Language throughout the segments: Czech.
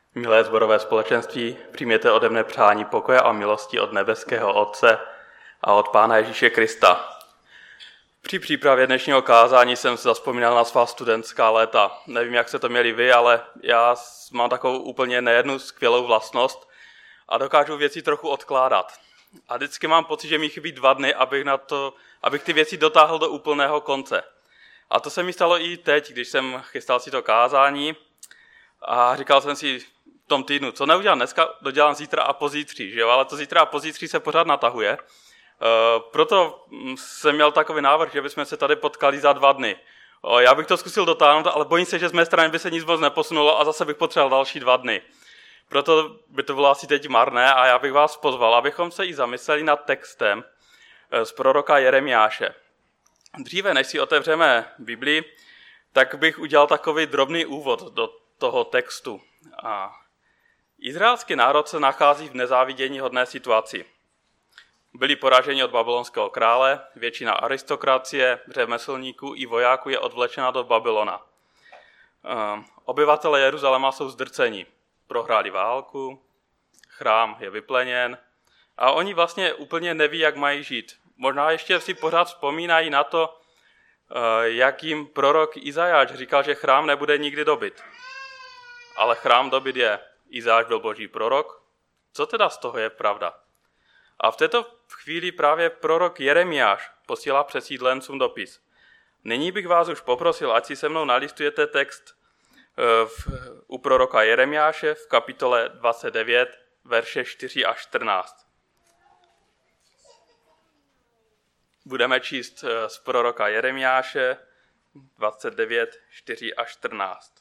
Milé sborové společenství, přijměte ode mne přání pokoje a milosti od nebeského Otce a od Pána Ježíše Krista. Při přípravě dnešního kázání jsem se zavzpomínal na svá studentská léta. Nevím, jak se to měli vy, ale já mám takovou úplně nejednu skvělou vlastnost a dokážu věci trochu odkládat. A vždycky mám pocit, že mi chybí 2 dny, abych ty věci dotáhl do úplného konce. A to se mi stalo i teď, když jsem chystal si to kázání a říkal jsem si v tom týdnu, co neudělám dneska, dodělám zítra a pozítří, že jo? Ale to zítra a pozítří se pořád natahuje. Proto jsem měl takový návrh, že bychom se tady potkali za 2 dny. Já bych to zkusil dotáhnout, ale bojím se, že z mé strany by se nic moc neposunulo a zase bych potřeboval další 2 dny. Proto by to bylo asi teď marné a já bych vás pozval, abychom se i zamysleli nad textem z proroka Jeremiáše. Dříve, než si otevřeme Biblii, tak bych udělal takový drobný úvod do toho textu. Izraelský národ se nachází v nezáviděníhodné situaci. Byli poraženi od babylonského krále, většina aristokracie, řemeslníků i vojáků je odvlečena do Babylona. Obyvatelé Jeruzaléma jsou zdrceni. Prohráli válku, chrám je vypleněn a oni vlastně úplně neví, jak mají žít. Možná ještě si pořád vzpomínají na to, jak jim prorok Izajáš říkal, že chrám nebude nikdy dobyt. Ale chrám dobyt je. Izajáš byl boží prorok. Co teda z toho je pravda? A v této chvíli právě prorok Jeremiáš posílá přesídlencům dopis. Nyní bych vás už poprosil, ať si se mnou nalistujete text u proroka Jeremiáše v kapitole 29, verše 4 až 14. Budeme číst z proroka Jeremiáše 29, 4 až 14.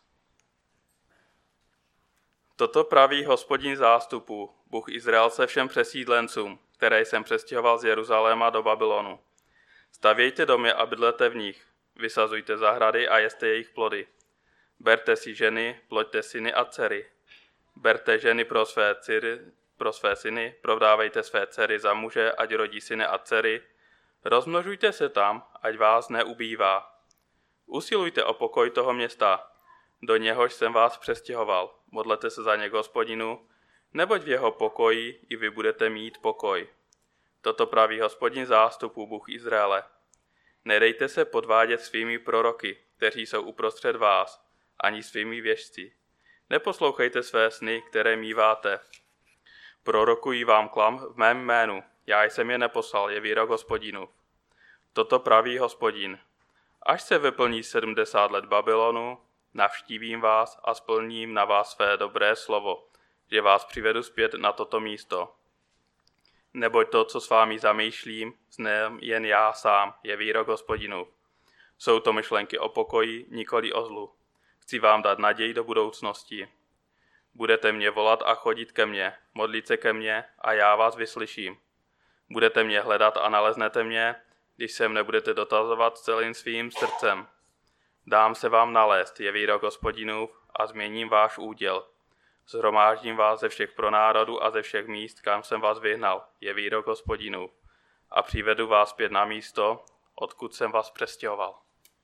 Toto praví Hospodin zástupů, Bůh Izraelce všem přesídlencům, které jsem přestěhoval z Jeruzaléma do Babylonu. Stavějte domy a bydlete v nich, vysazujte zahrady a jeste jejich plody. Berte si ženy, ploďte syny a dcery. Berte ženy pro své syny, prodávejte své dcery za muže, ať rodí syny a dcery. Rozmnožujte se tam, ať vás neubývá. Usilujte o pokoj toho města, do něhož jsem vás přestěhoval. Modlete se za ně Hospodinu, neboť v jeho pokoji i vy budete mít pokoj. Toto praví Hospodin zástupů, Bůh Izraele. Nedejte se podvádět svými proroky, kteří jsou uprostřed vás, ani svými věštci. Neposlouchejte své sny, které míváte. Prorokují vám klam v mém jménu, já jsem je neposlal, je výrok Hospodinu. Toto praví Hospodin. Až se vyplní 70 let Babylonu, navštívím vás a splním na vás své dobré slovo, že vás přivedu zpět na toto místo. Neboť to, co s vámi zamýšlím, znám jen já sám, je výrok Hospodinu. Jsou to myšlenky o pokoji, nikoli o zlu. Chci vám dát naději do budoucnosti. Budete mě volat a chodit ke mně, modlit se ke mně a já vás vyslyším. Budete mě hledat a naleznete mě, když se mne budete dotazovat celým svým srdcem. Dám se vám nalézt, je výrok Hospodinův, a změním váš úděl. Shromáždím vás ze všech pronárodů a ze všech míst, kam jsem vás vyhnal, je výrok Hospodinův, a přivedu vás zpět na místo, odkud jsem vás přestěhoval.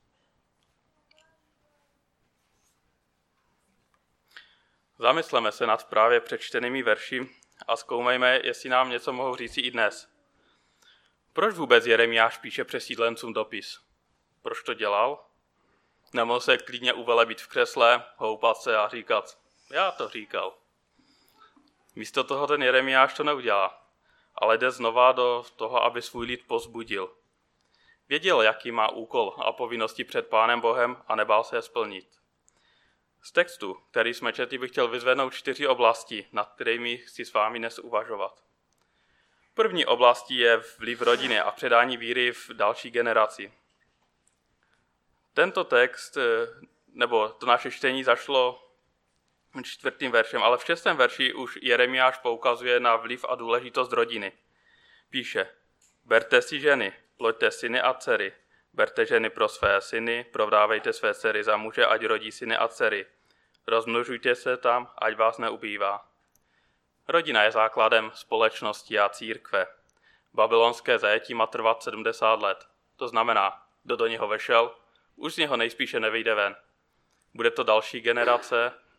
Zamysleme se nad právě přečtenými verši a zkoumejme, jestli nám něco mohou říci i dnes. Proč vůbec Jeremiáš píše přesídlencům dopis? Proč to dělal? Nemohl se klidně uvelebit v křesle, houpat se a říkat, já to říkal. Místo toho ten Jeremiáš to neudělá, ale jde znova do toho, aby svůj lid povzbudil. Věděl, jaký má úkol a povinnosti před Pánem Bohem a nebál se je splnit. Z textu, který jsme četli, bych chtěl vyzvednout 4 oblasti, nad kterými chci s vámi dnes uvažovat. První oblastí je vliv rodiny a předání víry v další generaci. Tento text, nebo to naše čtení začalo 4. veršem, ale v 6. verši už Jeremiáš poukazuje na vliv a důležitost rodiny. Píše, berte si ženy, ploďte syny a dcery, berte ženy pro své syny, prodávejte své dcery za muže, ať rodí syny a dcery. Rozmnožujte se tam, ať vás neubývá. Rodina je základem společnosti a církve. Babylonské zajetí má trvat 70 let. To znamená, kdo do něho vešel, už z něho nejspíše nevyjde ven. Bude to další generace,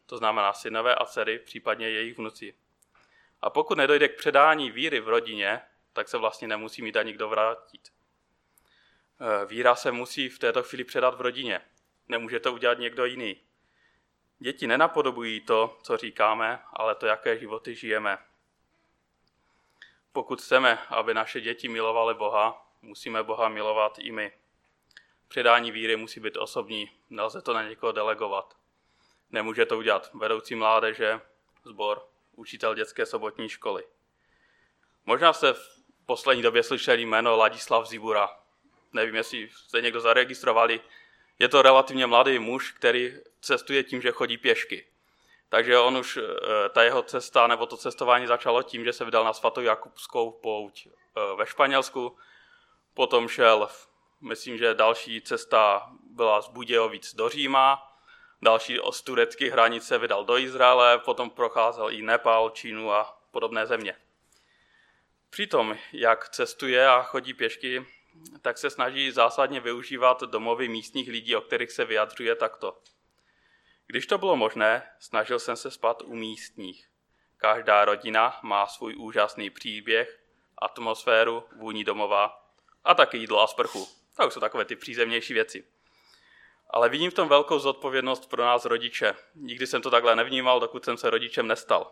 to znamená synové a dcery, případně jejich vnuci. A pokud nedojde k předání víry v rodině, tak se vlastně nemusí mít ani kdo vrátit. Víra se musí v této chvíli předat v rodině. Nemůže to udělat někdo jiný. Děti nenapodobují to, co říkáme, ale to, jaké životy žijeme. Pokud chceme, aby naše děti milovaly Boha, musíme Boha milovat i my. Předání víry musí být osobní, nelze to na někoho delegovat. Nemůže to udělat vedoucí mládeže, sbor, učitel dětské sobotní školy. Možná jste v poslední době slyšeli jméno Ladislav Zibura. Nevím, jestli jste někdo zaregistrovali. Je to relativně mladý muž, který cestuje tím, že chodí pěšky. Takže on už, ta jeho cesta nebo to cestování začalo tím, že se vydal na svatou Jakubskou pouť ve Španělsku. Potom šel, myslím, že další cesta byla z Budějovic do Říma. Další z tureckých hranic se vydal do Izraele, potom procházel i Nepál, Čínu a podobné země. Přitom, jak cestuje a chodí pěšky, tak se snaží zásadně využívat domovy místních lidí, o kterých se vyjadřuje takto. Když to bylo možné, snažil jsem se spát u místních. Každá rodina má svůj úžasný příběh, atmosféru, vůni domova a taky jídlo a sprchu. To jsou takové ty přízemnější věci. Ale vidím v tom velkou zodpovědnost pro nás rodiče. Nikdy jsem to takhle nevnímal, dokud jsem se rodičem nestal.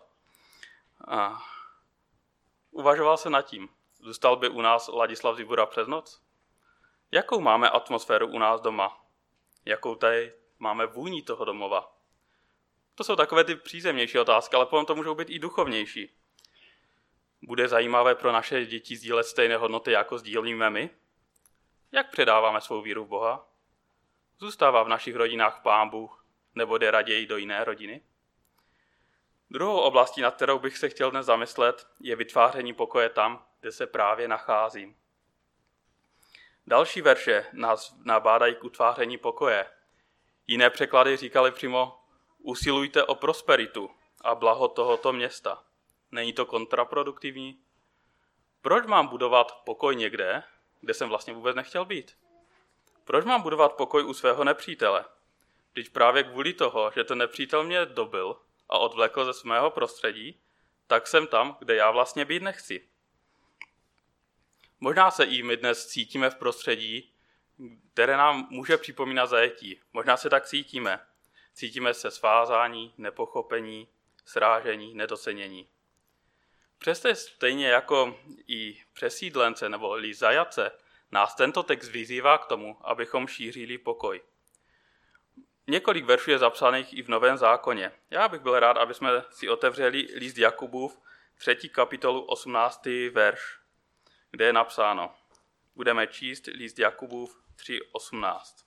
Uvažoval jsem nad tím. Zůstal by u nás Ladislav Zibura přes noc? Jakou máme atmosféru u nás doma? Jakou tady máme vůni toho domova? To jsou takové ty přízemnější otázky, ale potom to můžou být i duchovnější. Bude zajímavé pro naše děti sdílet stejné hodnoty, jako sdílíme my? Jak předáváme svou víru v Boha? Zůstává v našich rodinách Pán Bůh, nebo jde raději do jiné rodiny? Druhou oblastí, nad kterou bych se chtěl dnes zamyslet, je vytváření pokoje tam, kde se právě nacházím. Další verše nás nabádají k utváření pokoje. Jiné překlady říkali přímo: usilujte o prosperitu a blaho tohoto města. Není to kontraproduktivní? Proč mám budovat pokoj někde, kde jsem vlastně vůbec nechtěl být? Proč mám budovat pokoj u svého nepřítele? Vždyť právě kvůli toho, že ten nepřítel mě dobil a odvlekl ze svého prostředí, tak jsem tam, kde já vlastně být nechci. Možná se i my dnes cítíme v prostředí, které nám může připomínat zajetí. Možná se tak cítíme. Cítíme se svázání, nepochopení, srážení, nedocenění. Přesto stejně jako i přesídlence nebo zajatce nás tento text vyzývá k tomu, abychom šířili pokoj. Několik veršů je zapsaných i v Novém zákoně. Já bych byl rád, aby jsme si otevřeli list Jakubův, 3. kapitolu, 18. verš, kde je napsáno. Budeme číst list Jakubův 3.18.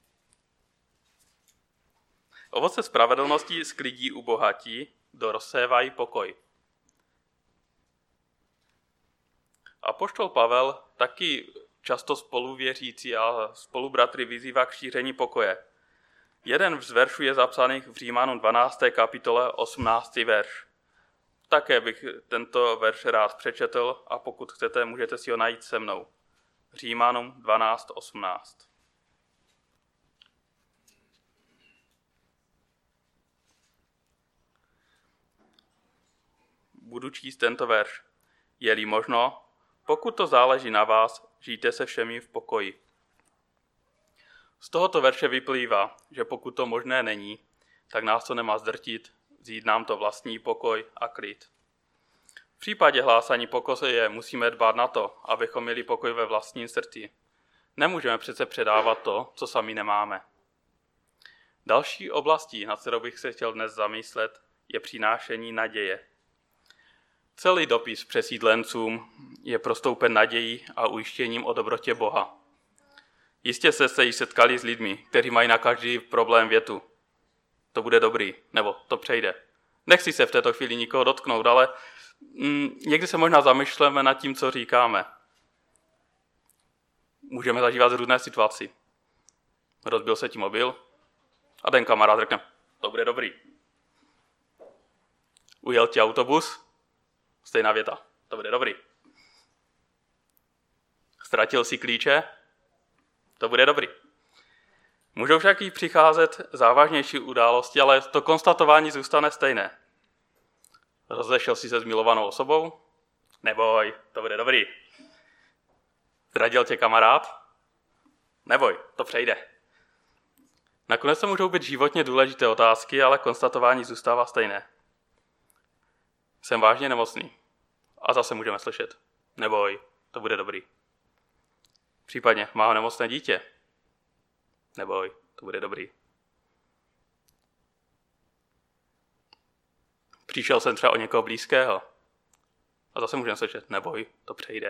Ovoce spravedlnosti sklidí u bohatí, kdo rozsévají pokoj. Apoštol Pavel taky často spoluvěřící a spolubratry vyzývá k šíření pokoje. Jeden z veršů je zapsaných v Římanům 12. kapitole 18. verš. Také bych tento verš rád přečetl a pokud chcete, můžete si ho najít se mnou. Římanům 12.18. Budu číst tento verš. Je-li možno, pokud to záleží na vás, žijte se všemi v pokoji. Z tohoto verše vyplývá, že pokud to možné není, tak nás to nemá zdrtit, vzít nám to vlastní pokoj a klid. V případě hlásání pokoje musíme dbát na to, abychom měli pokoj ve vlastním srdci. Nemůžeme přece předávat to, co sami nemáme. Další oblastí, na kterou bych se chtěl dnes zamyslet, je přinášení naděje. Celý dopis přesídlencům je prostoupen nadějí a ujištěním o dobrotě Boha. Jistě jste se již setkali s lidmi, kteří mají na každý problém větu. To bude dobrý, nebo to přejde. Nechci se v této chvíli nikoho dotknout, ale někdy se možná zamýšlíme nad tím, co říkáme. Můžeme zažívat různé situaci. Rozbil se ti mobil a ten kamarád řekne, to bude dobrý. Ujel ti autobus, stejná věta, to bude dobrý. Ztratil si klíče, to bude dobrý. Můžou však i přicházet závažnější události, ale to konstatování zůstane stejné. Rozešel jsi se s milovanou osobou? Neboj, to bude dobrý. Zradil tě kamarád? Neboj, to přejde. Nakonec to můžou být životně důležité otázky, ale konstatování zůstává stejné. Jsem vážně nemocný. A zase můžeme slyšet. Neboj, to bude dobrý. Případně má nemocné dítě. Neboj, to bude dobrý. Přišel jsem třeba o někoho blízkého. A zase můžeme slyšet. Neboj, to přejde.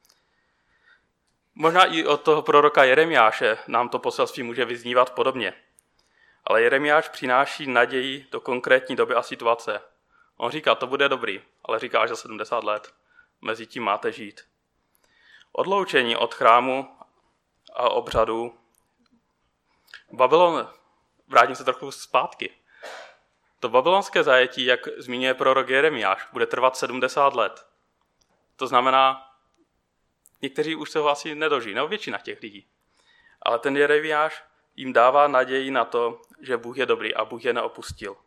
Možná i od toho proroka Jeremiáše nám to poselství může vyznívat podobně. Ale Jeremiáš přináší naději do konkrétní doby a situace. On říká, to bude dobrý, ale říká až za 70 let. Mezitím máte žít. Odloučení od chrámu a obřadů. Babylon, vrátím se trochu zpátky. To babylonské zajetí, jak zmiňuje prorok Jeremiáš, bude trvat 70 let. To znamená, někteří už se ho asi nedožijí, nebo většina těch lidí. Ale ten Jeremiáš jim dává naději na to, že Bůh je dobrý a Bůh je neopustil.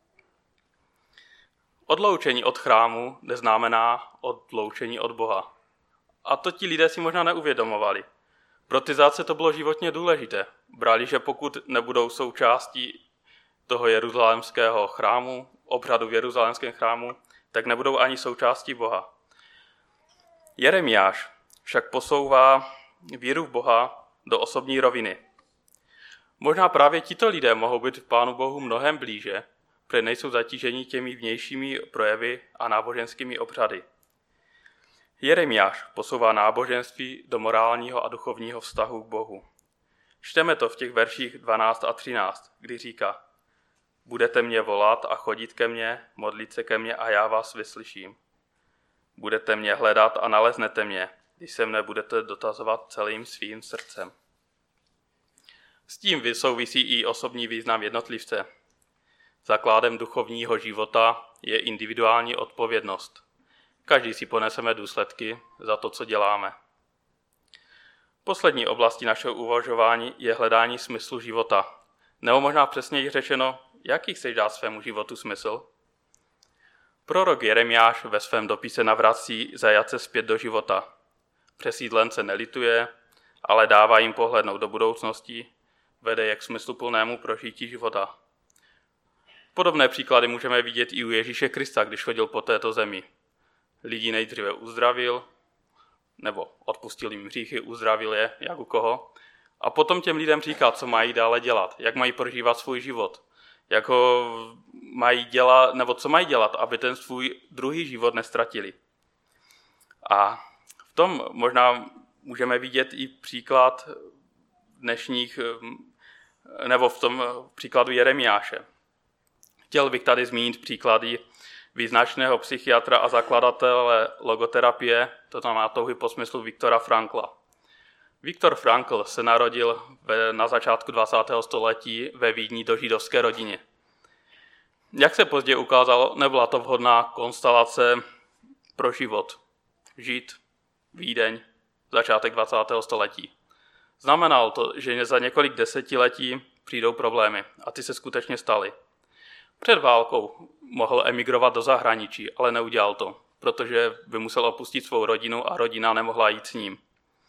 Odloučení od chrámu neznamená odloučení od Boha. A to ti lidé si možná neuvědomovali. Pro ty zátce to bylo životně důležité. Brali, že pokud nebudou součástí toho jeruzalémského chrámu, obřadu v jeruzalémském chrámu, tak nebudou ani součástí Boha. Jeremiáš však posouvá víru v Boha do osobní roviny. Možná právě tito lidé mohou být Pánu Bohu mnohem blíže, protože nejsou zatíženi těmi vnějšími projevy a náboženskými obřady. Jeremiáš posouvá náboženství do morálního a duchovního vztahu k Bohu. Čteme to v těch verších 12 a 13, kdy říká: Budete mě volat a chodit ke mně, modlit se ke mně a já vás vyslyším. Budete mě hledat a naleznete mě, když se mne budete dotazovat celým svým srdcem. S tím souvisí i osobní význam jednotlivce. Základem duchovního života je individuální odpovědnost. Každý si poneseme důsledky za to, co děláme. Poslední oblastí našeho uvažování je hledání smyslu života. Nebo možná přesněji řečeno, jaký chceš dát svému životu smysl? Prorok Jeremiáš ve svém dopise navrací zajatce zpět do života. Přesídlence nelituje, ale dává jim pohlednout do budoucnosti, vede je k smysluplnému prožití života. Podobné příklady můžeme vidět i u Ježíše Krista, když chodil po této zemi. Lidi nejdříve uzdravil, nebo odpustil jim hříchy, uzdravil je, jak u koho, a potom těm lidem říká, co mají dále dělat, jak mají prožívat svůj život, jak ho mají dělat, nebo co mají dělat, aby ten svůj druhý život nestratili. A v tom možná můžeme vidět i příklad dnešních, nebo v tom příkladu Jeremiáše. Chtěl bych tady zmínit příklady význačného psychiatra a zakladatele logoterapie, to znamená touhy po smyslu Viktora Frankla. Viktor Frankl se narodil na začátku 20. století ve Vídni do židovské rodině. Jak se později ukázalo, nebyla to vhodná konstelace pro život. Žít, Vídeň, začátek 20. století. Znamenalo to, že za několik desetiletí přijdou problémy a ty se skutečně staly. Před válkou mohl emigrovat do zahraničí, ale neudělal to, protože by musel opustit svou rodinu a rodina nemohla jít s ním.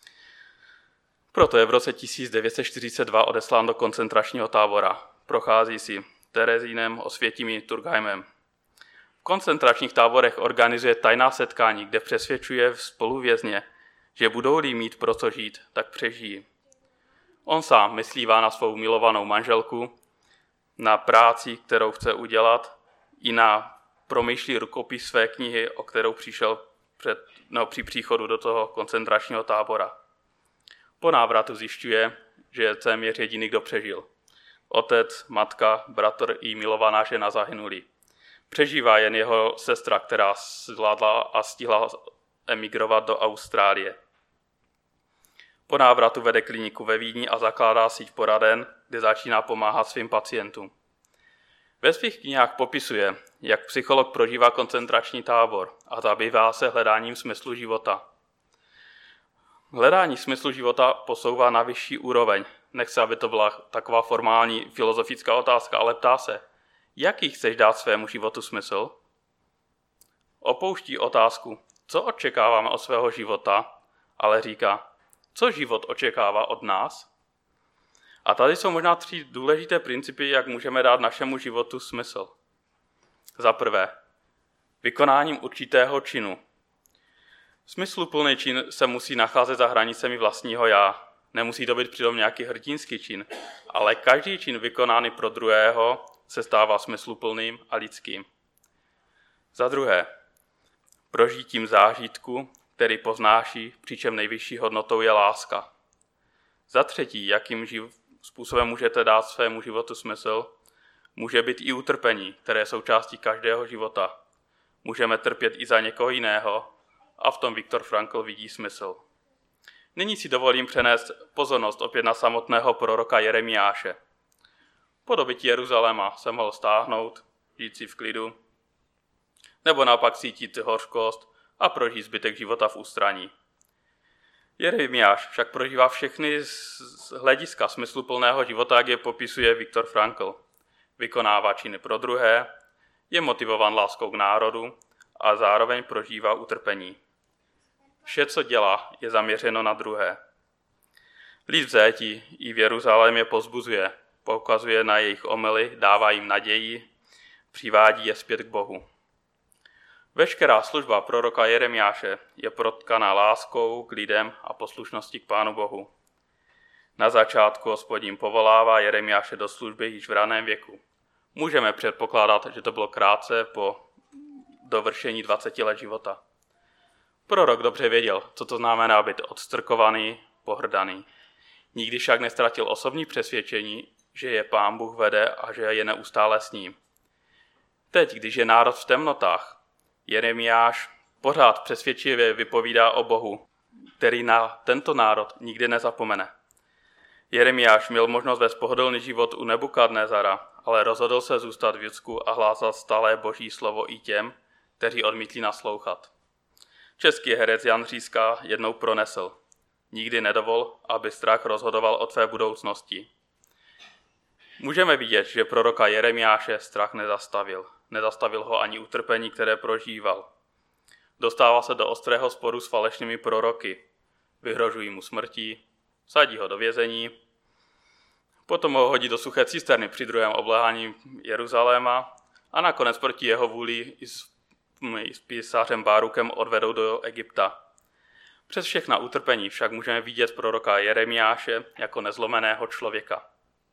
Proto je v roce 1942 odeslán do koncentračního tábora. Prochází si Terezínem, Osvětimí, Turkheimem. V koncentračních táborech organizuje tajná setkání, kde přesvědčuje spoluvězně, že budou-li mít pro co žít, tak přežijí. On sám myslívá na svou milovanou manželku, na práci, kterou chce udělat, i na promýšlí rukopis své knihy, o kterou přišel při příchodu do toho koncentračního tábora. Po návratu zjišťuje, že je téměř jediný, kdo přežil. Otec, matka, bratr i milovaná žena zahynuli. Přežívá jen jeho sestra, která zvládla a stihla emigrovat do Austrálie. Po návratu vede kliniku ve Vídni a zakládá síť poraden, kde začíná pomáhat svým pacientům. Ve svých knihách popisuje, jak psycholog prožívá koncentrační tábor a zabývá se hledáním smyslu života. Hledání smyslu života posouvá na vyšší úroveň, Nechce, aby to byla taková formální filozofická otázka, ale ptá se, jaký chceš dát svému životu smysl? Opouští otázku, co očekáváme od svého života, ale říká, co život očekává od nás? A tady jsou možná 3 důležité principy, jak můžeme dát našemu životu smysl. Za prvé, vykonáním určitého činu. Smysluplný čin se musí nacházet za hranicemi vlastního já. Nemusí to být přitom nějaký hrdinský čin, ale každý čin vykonaný pro druhého se stává smysluplným a lidským. Za druhé, prožitím zážitku, který poznáší, přičem nejvyšší hodnotou je láska. Za třetí, jakým způsobem můžete dát svému životu smysl, může být i utrpení, které je součástí každého života. Můžeme trpět i za někoho jiného a v tom Viktor Frankl vidí smysl. Nyní si dovolím přenést pozornost opět na samotného proroka Jeremiáše. Po dobytí Jeruzaléma se mohl stáhnout, žít si v klidu, nebo naopak cítit hořkost a prožít zbytek života v ústraní. Jeremiáš však prožívá všechny z hlediska smysluplného života, jak je popisuje Viktor Frankl. Vykonává činy pro druhé, je motivován láskou k národu a zároveň prožívá utrpení. Vše, co dělá, je zaměřeno na druhé. Lid v zéti i v Jeruzalémě povzbuzuje, poukazuje na jejich omyly, dává jim naději, přivádí je zpět k Bohu. Veškerá služba proroka Jeremiáše je protkaná láskou k lidem a poslušností k Pánu Bohu. Na začátku Hospodin povolává Jeremiáše do služby již v raném věku. Můžeme předpokládat, že to bylo krátce po dovršení 20 let života. Prorok dobře věděl, co to znamená být odstrkovaný, pohrdaný. Nikdy však neztratil osobní přesvědčení, že je Pán Bůh vede a že je neustále s ním. Teď, když je národ v temnotách, Jeremiáš pořád přesvědčivě vypovídá o Bohu, který na tento národ nikdy nezapomene. Jeremiáš měl možnost vést pohodlný život u Nebukadnezara, ale rozhodl se zůstat v Judsku a hlásat stále Boží slovo i těm, kteří odmítli naslouchat. Český herec Jan Řízka jednou pronesl: nikdy nedovol, aby strach rozhodoval o tvé budoucnosti. Můžeme vidět, že proroka Jeremiáše strach nezastavil. Nezastavil ho ani utrpení, které prožíval. Dostává se do ostrého sporu s falešnými proroky. Vyhrožují mu smrtí, sadí ho do vězení, potom ho hodí do suché cisterny při druhém obléhání Jeruzaléma a nakonec proti jeho vůli i s písařem Bárukem odvedou do Egypta. Přes všechna utrpení však můžeme vidět proroka Jeremiáše jako nezlomeného člověka.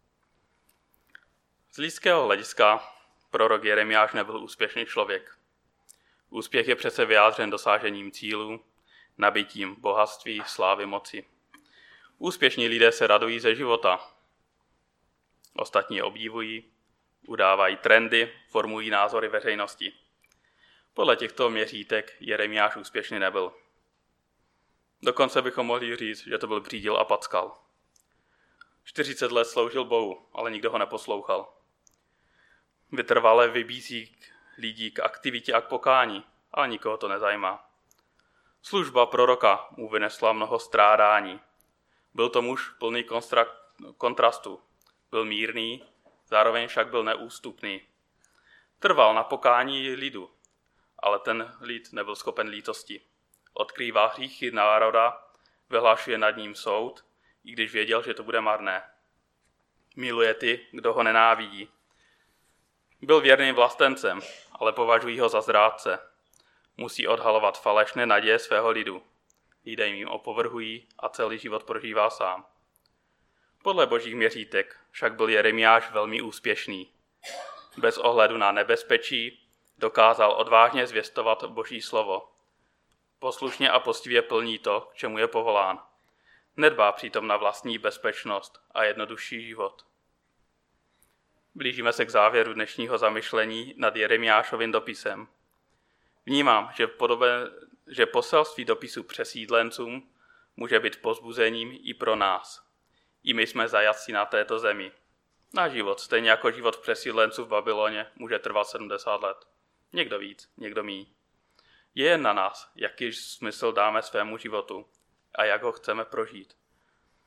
Z lidského hlediska prorok Jeremiáš nebyl úspěšný člověk. Úspěch je přece vyjádřen dosážením cílů, nabitím bohatství, slávy, moci. Úspěšní lidé se radují ze života. Ostatní je obdivují, udávají trendy, formují názory veřejnosti. Podle těchto měřítek Jeremiáš úspěšný nebyl. Dokonce bychom mohli říct, že to byl břídil a packal. 40 let sloužil Bohu, ale nikdo ho neposlouchal. Vytrvale vybízí lidí k aktivitě a k pokání, ale nikoho to nezajímá. Služba proroka mu vynesla mnoho strádání. Byl to muž plný kontrastu. Byl mírný, zároveň však byl neústupný. Trval na pokání lidu, ale ten lid nebyl schopen lítosti. Odkrývá hříchy národa, vyhlašuje nad ním soud, i když věděl, že to bude marné. Miluje ty, kdo ho nenávidí. Byl věrným vlastencem, ale považují ho za zrádce. Musí odhalovat falešné naděje svého lidu. Lidé jim opovrhují a celý život prožívá sám. Podle božích měřítek však byl Jeremiáš velmi úspěšný. Bez ohledu na nebezpečí dokázal odvážně zvěstovat Boží slovo. Poslušně a poctivě plní to, k čemu je povolán. Nedbá přitom na vlastní bezpečnost a jednodušší život. Blížíme se k závěru dnešního zamyšlení nad Jeremiášovým dopisem. Vnímám, že poselství dopisu přesídlencům může být povzbuzením i pro nás. I my jsme zajatci na této zemi. Náš život, stejně jako život přesídlenců v Babyloně, může trvat 70 let. Někdo víc, někdo míň. Je jen na nás, jaký smysl dáme svému životu a jak ho chceme prožít.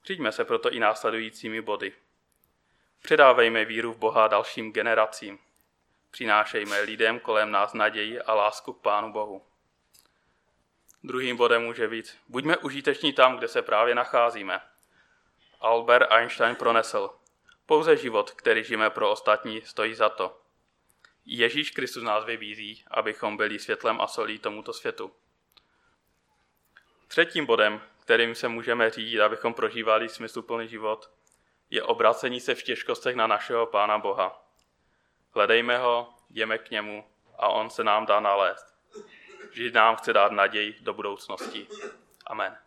Říďme se proto i následujícími body. Předávejme víru v Boha dalším generacím. Přinášejme lidem kolem nás naději a lásku k Pánu Bohu. Druhým bodem může být: buďme užiteční tam, kde se právě nacházíme. Albert Einstein pronesl: pouze život, který žijeme pro ostatní, stojí za to. Ježíš Kristus nás vybízí, abychom byli světlem a solí tomuto světu. Třetím bodem, kterým se můžeme řídit, abychom prožívali smysluplný život, je obracení se v těžkostech na našeho Pána Boha. Hledejme ho, jdeme k němu a on se nám dá nalézt. Vždy nám chce dát naději do budoucnosti. Amen.